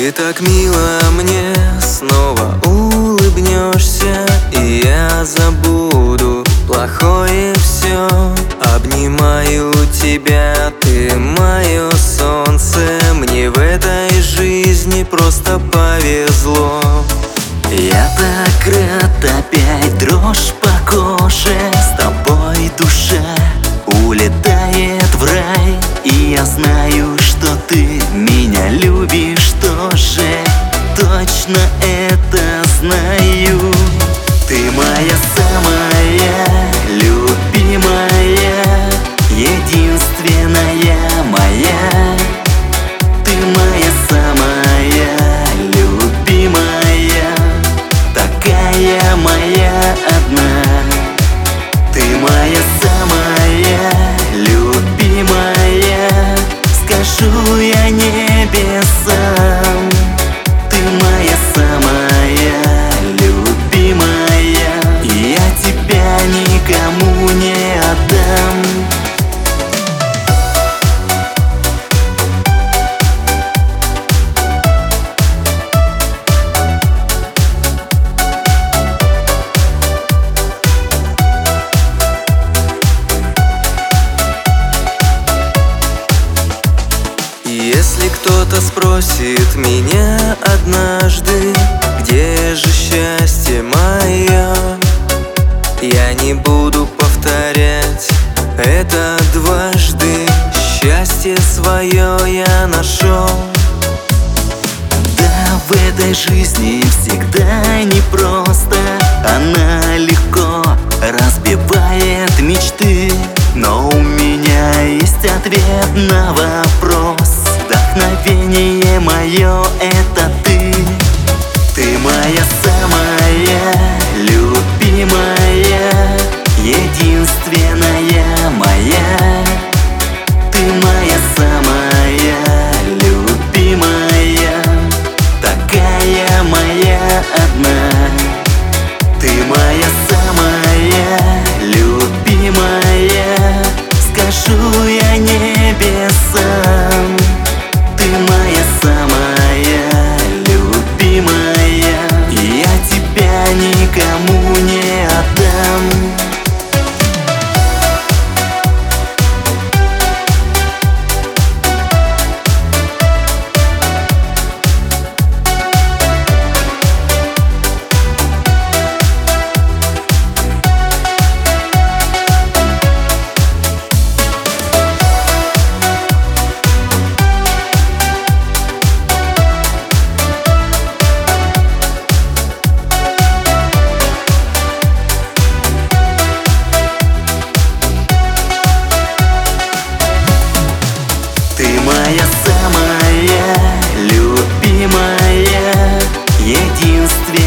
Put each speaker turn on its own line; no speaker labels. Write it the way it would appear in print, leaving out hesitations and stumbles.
Ты так мило мне снова улыбнешься, и я забуду плохое все. Обнимаю тебя, ты мое солнце, мне в этой жизни просто повезло.
Я так рад, опять дрожь по коже, с тобой душа улетает в рай. И я знаю, что ты меня любишь тоже, точно это знаю. Ты моя самая любимая, единственная моя. Ты моя самая любимая, такая моя одна. Ты моя самая любимая, скажу я небесам. Ты моя самая любимая, я тебя никому не отдам.
Если кто-то спросит меня однажды, где же счастье мое, я не буду повторять это дважды. Счастье свое я нашел.
Да, в этой жизни всегда непросто, она легко разбивает мечты. Но у меня есть ответ на вопрос. Вдохновение мое — это ты. Ты моя самая любимая, единственная моя. Ты моя самая любимая, такая моя одна. Ты моя самая любимая, скажу я небесам. Ты моя самая любимая, я тебя никому не отдам. Моя самая любимая, единственная.